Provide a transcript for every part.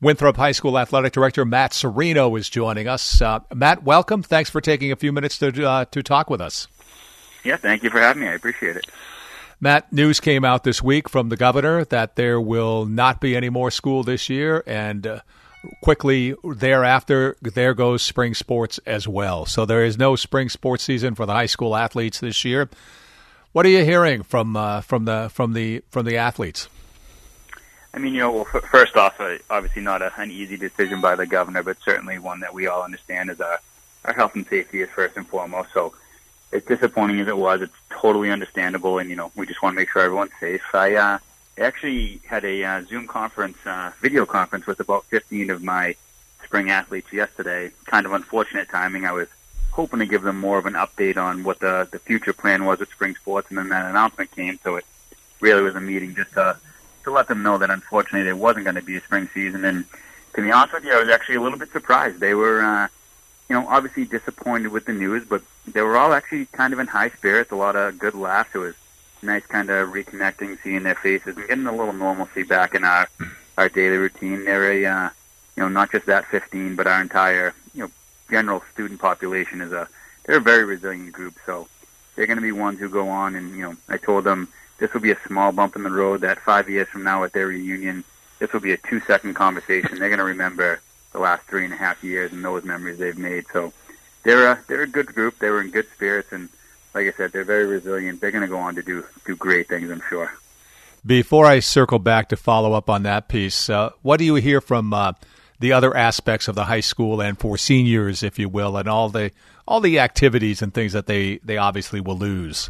Winthrop High School Athletic Director Matt Sereno is joining us. Matt, welcome. Thanks for taking a few minutes to talk with us. Yeah, thank you for having me. I appreciate it. Matt, news came out this week from the governor that there will not be any more school this year, and quickly thereafter, there goes spring sports as well. So there is no spring sports season for the high school athletes this year. What are you hearing from the athletes? I mean, first off, obviously not an easy decision by the governor, but certainly one that we all understand is our health and safety is first and foremost. So as disappointing as it was, it's totally understandable, and, we just want to make sure everyone's safe. I actually had a Zoom conference, video conference with about 15 of my spring athletes yesterday. Kind of unfortunate timing. I was hoping to give them more of an update on what the future plan was with spring sports, and then that announcement came, so it really was a meeting just to let them know that unfortunately there wasn't going to be a spring season. And to be honest with you, I was actually a little bit surprised. They were, obviously disappointed with the news, but they were all actually kind of in high spirits, a lot of good laughs. It was nice kind of reconnecting, seeing their faces, and getting a little normalcy back in our daily routine. They're not just that 15, but our entire, general student population they're a very resilient group. So they're going to be ones who go on, and, I told them, this will be a small bump in the road that 5 years from now at their reunion, this will be a 2-second conversation. They're going to remember the last 3.5 years and those memories they've made. So they're a good group. They were in good spirits, and like I said, they're very resilient. They're going to go on to do great things, I'm sure. Before I circle back to follow up on that piece, what do you hear from the other aspects of the high school and for seniors, if you will, and all the activities and things that they obviously will lose?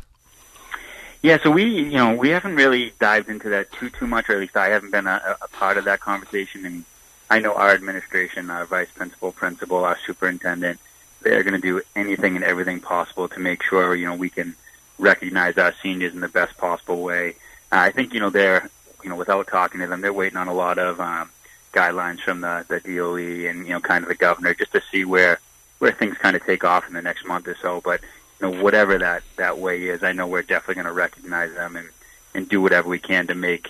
Yeah, so we haven't really dived into that too much, or at least I haven't been a part of that conversation. And I know our administration, our vice principal, our superintendent, they're going to do anything and everything possible to make sure, we can recognize our seniors in the best possible way. I think, they're, without talking to them, they're waiting on a lot of guidelines from the DOE and, kind of the governor, just to see where things kind of take off in the next month or so. But whatever that way is, I know we're definitely going to recognize them and do whatever we can to make,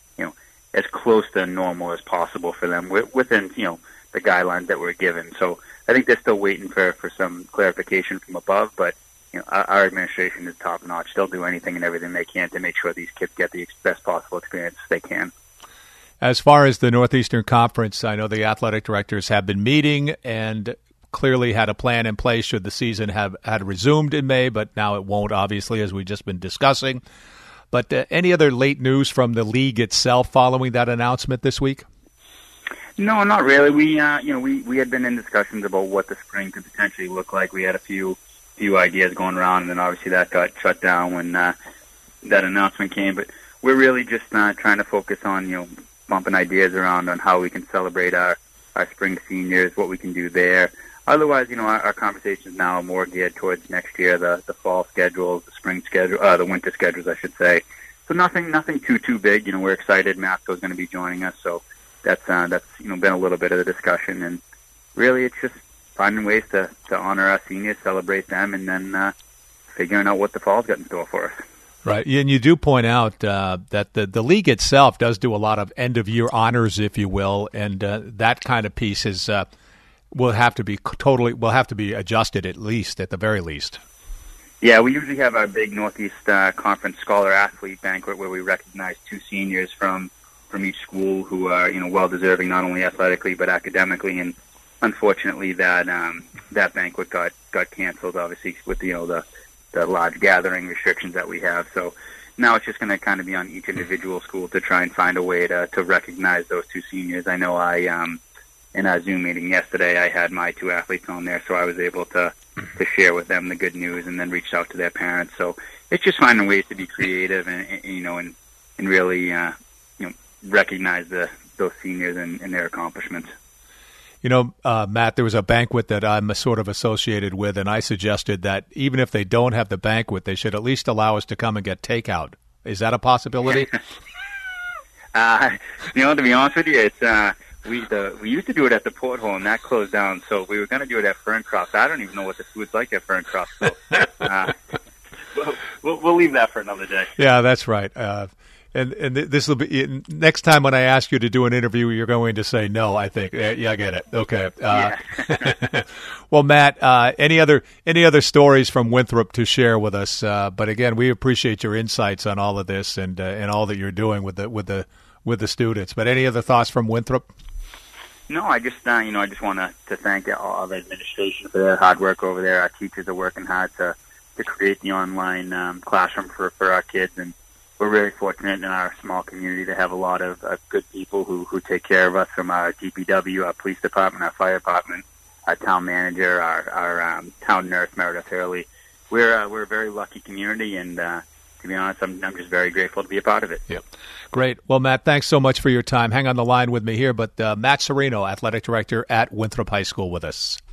as close to normal as possible for them within, the guidelines that we're given. So I think they're still waiting for some clarification from above, but, our administration is top notch. They'll do anything and everything they can to make sure these kids get the best possible experience they can. As far as the Northeastern Conference, I know the athletic directors have been meeting and clearly had a plan in place should the season had resumed in May, but now it won't, obviously, as we've just been discussing. But any other late news from the league itself following that announcement this week? No, not really. We had been in discussions about what the spring could potentially look like. We had a few ideas going around, and then obviously that got shut down when that announcement came. But we're really just trying to focus on bumping ideas around on how we can celebrate our spring seniors, what we can do there. Otherwise, our conversations now are more geared towards next year, the fall schedules, the spring schedule, the winter schedules, I should say. So nothing too big. We're excited. Masco's going to be joining us, so that's been a little bit of the discussion. And really, it's just finding ways to honor our seniors, celebrate them, and then figuring out what the fall's got in store for us. Right, and you do point out that the league itself does do a lot of end-of-year honors, if you will, and that kind of piece is will have to be adjusted at the very least. Yeah, we usually have our big Northeast Conference Scholar Athlete banquet where we recognize 2 seniors from each school who are well deserving not only athletically but academically. And unfortunately, that banquet got canceled, obviously with the large gathering restrictions that we have. So now it's just going to kind of be on each individual school to try and find a way to recognize those 2 seniors. I know in our Zoom meeting yesterday, I had my 2 athletes on there, so I was able to share with them the good news and then reached out to their parents. So it's just finding ways to be creative and really recognize those seniors and their accomplishments. Matt, there was a banquet that I'm sort of associated with, and I suggested that even if they don't have the banquet, they should at least allow us to come and get takeout. Is that a possibility? To be honest with you, it's we used to do it at the Porthole, and that closed down. So we were going to do it at Ferncroft. I don't even know what the food's like at Ferncroft. So we'll leave that for another day. Yeah, that's right. And this will be next time when I ask you to do an interview, you're going to say no. I think, yeah, I get it. Okay. Well, Matt, any other stories from Winthrop to share with us? But again, we appreciate your insights on all of this and all that you're doing with the students. But any other thoughts from Winthrop? No, I just want to thank all the administration for their hard work over there. Our teachers are working hard to create the online classroom for our kids, and we're really fortunate in our small community to have a lot of good people who take care of us, from our DPW, our police department, our fire department, our town manager, our town nurse, Meredith Hurley. We're a very lucky community, and to be honest, I'm just very grateful to be a part of it. Yep. Great. Well, Matt, thanks so much for your time. Hang on the line with me here, but Matt Serino, Athletic Director at Winthrop High School with us.